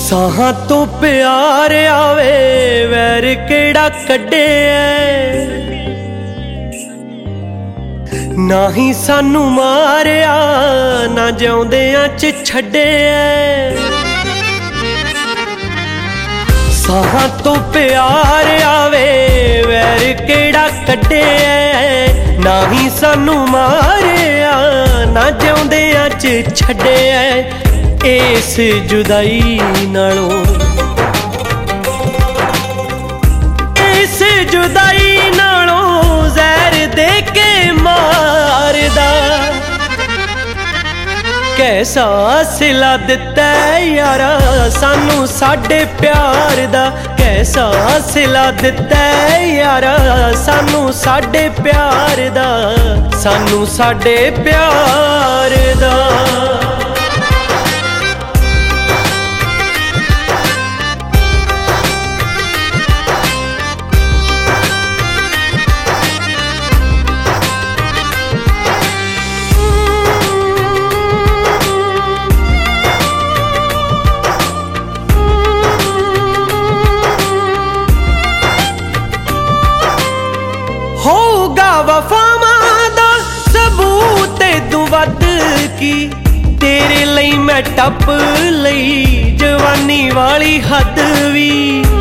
साहां तो प्यार आवे वैर केड़ा कड्डे ना ही सानू मारिया ना जिउंदियां च छड्डे। साहां तो प्यार आवे वैर केड़ा कड्डे ना ही सानू मारिया ना जिउंदियां च छड्डे। इस जुदाई नालों इस जुदाई नालों जहर दे के मारदा कैसा सिला दिता यारा सानू साडे प्यार दा। कैसा सिला दिता यारा सानू साडे प्यार दा सानू साडे प्यार दा। होगा वफावां दा सबूत तू वध की तेरे लई मैं टप लई जवानी वाली हद भी।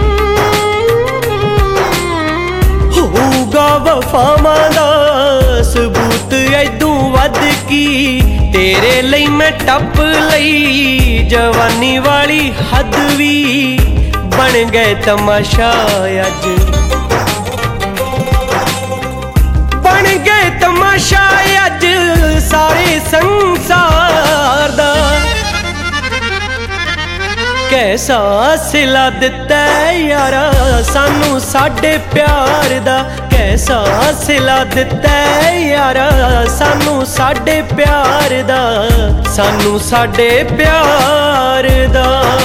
होगा वफावां दा सबूत तू वध की तेरे लई मैं टप लई जवानी वाली हद भी। बन गए तमाशा अज बन गए तमाशा अज सारे संसार दा। कैसा सिला दिता यारा सानू साडे प्यार दा। कैसा सिला दिता यारा सानू साडे प्यार दा सानू साडे प्यार दा।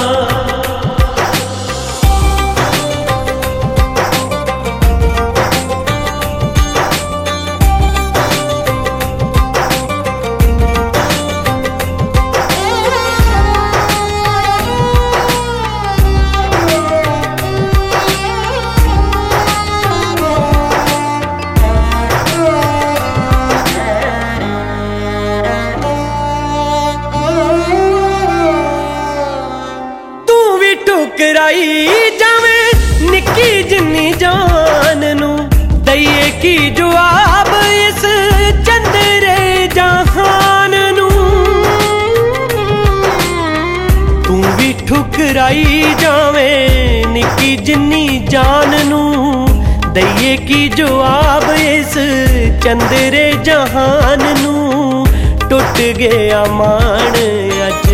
ठुकराई जावे निक्की जिन्नी जान नू दईए की जवाब इस चंदरे जहान नू। तू भी ठुकराई जावे निक्की जिन्नी जान नू दईए की जवाब इस चंदरे जहान नू। टुट गया मान अज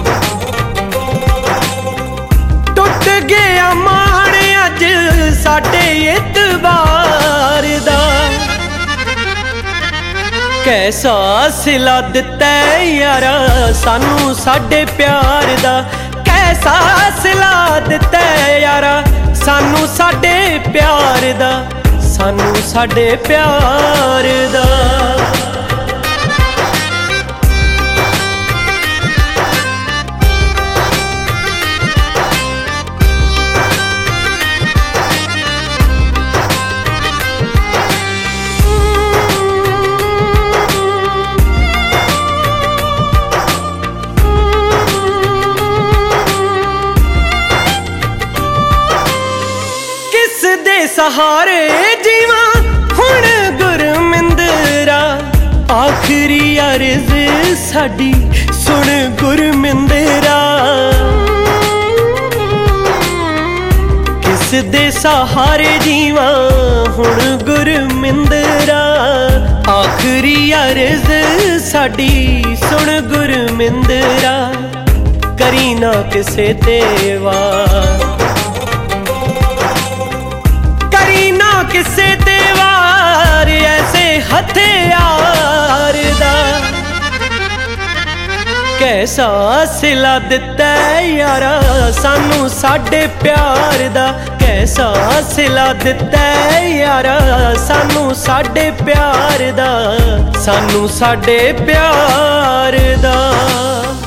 गया मान अज साडे इतबार दा। कैसा सिला दिता यारा सानू साडे प्यार दा। कैसा सिला दिता यारा सानू साडे प्यार दा सानू साडे प्यार दा। दे सहारे जीवा हुण गुरमिंदरा आखिरी अर्ज साडी सुन गुरमिंदरा। किस दे सहारे जीवा हुण गुरमिंदरा आखिरी अर्ज साडी सुन गुरमिंदरा। करी ना किसे ते वार किसे ते वार ऐसे हथियार दा। कैसा सिला दिता यारा सानू साडे प्यार दा। कैसा सिला दिता यारा सानू साडे प्यार दा सानू साडे प्यार दा।